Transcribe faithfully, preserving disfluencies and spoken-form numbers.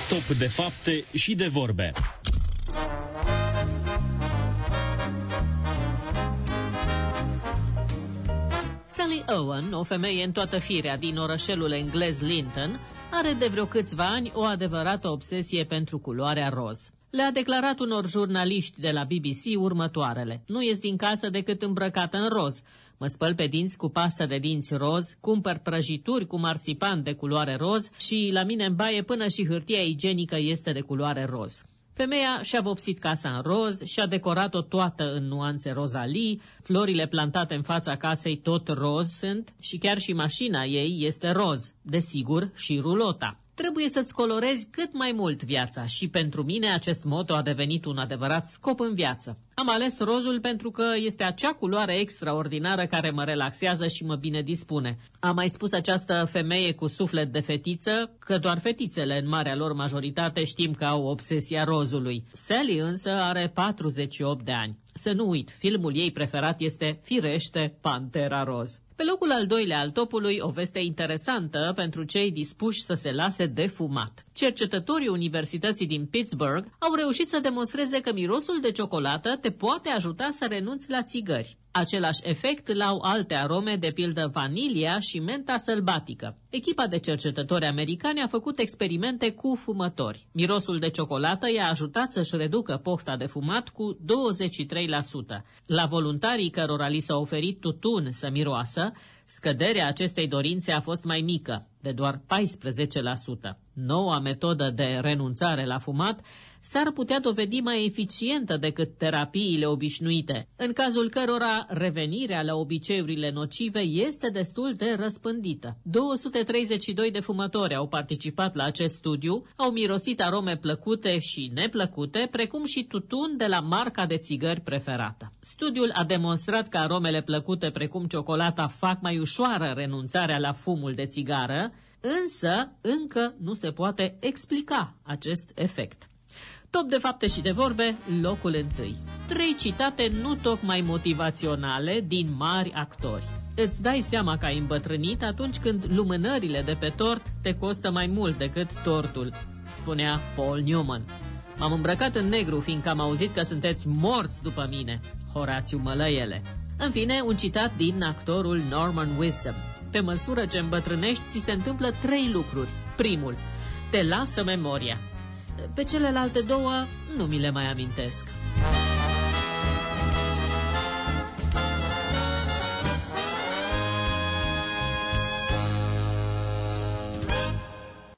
Top de fapte și de vorbe. Sally Owen, o femeie în toată firea din orășelul englez Linton, are de vreo câțiva ani o adevărată obsesie pentru culoarea roz. Le-a declarat unor jurnaliști de la B B C următoarele: nu ies din casă decât îmbrăcată în roz. Mă spăl pe dinți cu pastă de dinți roz, cumpăr prăjituri cu marțipan de culoare roz și la mine în baie până și hârtia igienică este de culoare roz. Femeia și-a vopsit casa în roz, și-a decorat-o toată în nuanțe rozalii, florile plantate în fața casei tot roz sunt și chiar și mașina ei este roz, desigur și rulota. Trebuie să-ți colorezi cât mai mult viața și pentru mine acest motto a devenit un adevărat scop în viață. Am ales rozul pentru că este acea culoare extraordinară care mă relaxează și mă bine dispune. A mai spus această femeie cu suflet de fetiță că doar fetițele în marea lor majoritate știm că au obsesia rozului. Sally însă are patruzeci și opt de ani. Să nu uit, filmul ei preferat este firește Pantera Roz. Pe locul al doilea al topului, o veste interesantă pentru cei dispuși să se lase de fumat. Cercetătorii Universității din Pittsburgh au reușit să demonstreze că mirosul de ciocolată te poate ajuta să renunți la țigări. Același efect îl au alte arome, de pildă vanilia și menta sălbatică. Echipa de cercetători americani a făcut experimente cu fumători. Mirosul de ciocolată i-a ajutat să-și reducă pofta de fumat cu douăzeci și trei la sută. La voluntarii cărora li s-a oferit tutun să miroasă, scăderea acestei dorințe a fost mai mică, de doar paisprezece la sută. Noua metodă de renunțare la fumat s-ar putea dovedi mai eficientă decât terapiile obișnuite, în cazul cărora revenirea la obiceiurile nocive este destul de răspândită. două sute treizeci și doi de fumători au participat la acest studiu, au mirosit arome plăcute și neplăcute, precum și tutun de la marca de țigări preferată. Studiul a demonstrat că aromele plăcute precum ciocolata fac mai ușoară renunțarea la fumul de țigară, însă încă nu se poate explica acest efect. Top de fapte și de vorbe, locul întâi. Trei citate nu tocmai motivaționale din mari actori. Îți dai seama că ai îmbătrânit atunci când lumânările de pe tort te costă mai mult decât tortul, spunea Paul Newman. M-am îmbrăcat în negru fiindcă am auzit că sunteți morți după mine, Horațiu Mălăiele. În fine, un citat din actorul Norman Wisdom. Pe măsură ce îmbătrânești, ți se întâmplă trei lucruri. Primul, te lasă memoria. Pe celelalte două nu mi le mai amintesc.